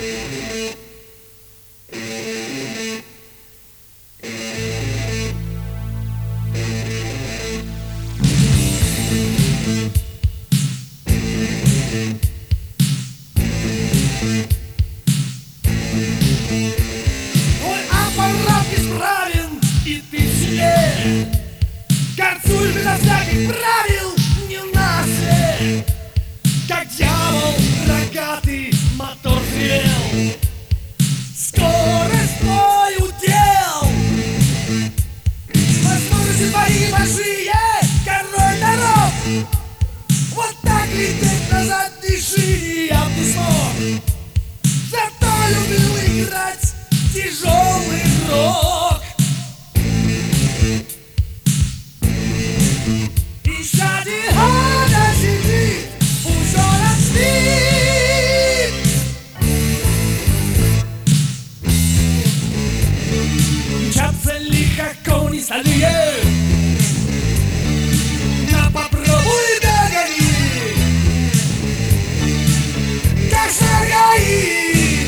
Твой аппарат исправен, и ты сильнее. Горцуй безо всяких правил, не наше. Как дьявол рогатый мотор взревел. Скорость твой удел. Возможности твои большие, король дорог. Вот так лететь на задней шине я бы смог. Зато любил играть тяжелый рок. И сзади она сидит, уж он спит. Мчатся лихо кони стальные. На попробуй догони. Как шагаи.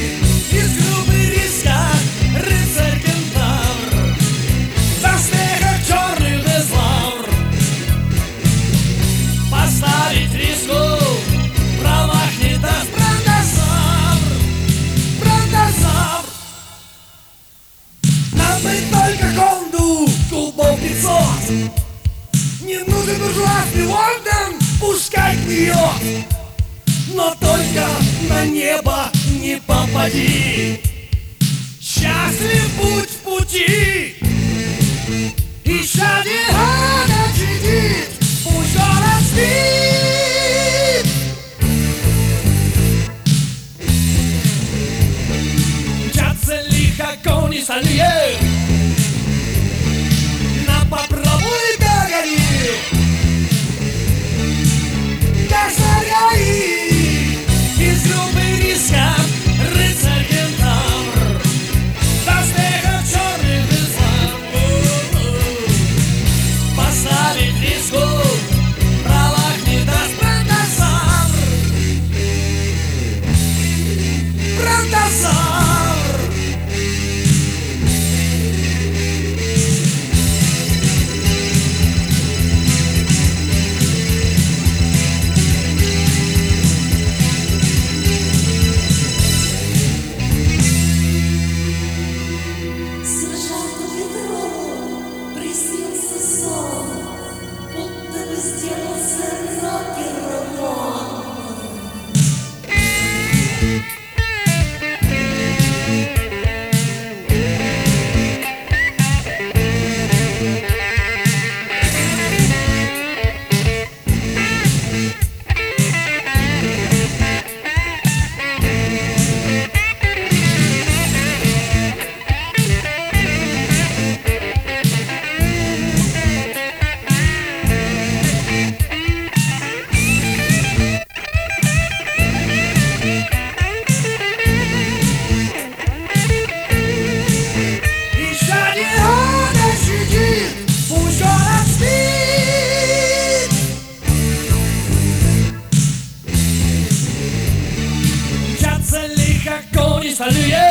Глубокий сос. Не нужен буржуазный Лондон, пускай гниет. Но только на небо не попади. Счастлив будь в пути. И сзади она сидит, пусть она спит. Мчатся лихо кони стальные. Попробуй догони. Как шагаи. Из грубых рисков рыцарь кентавр. Доспехов черных весов. Поставить риску в правах не даст бронтозавр. Бронтозавр. Кони стальные.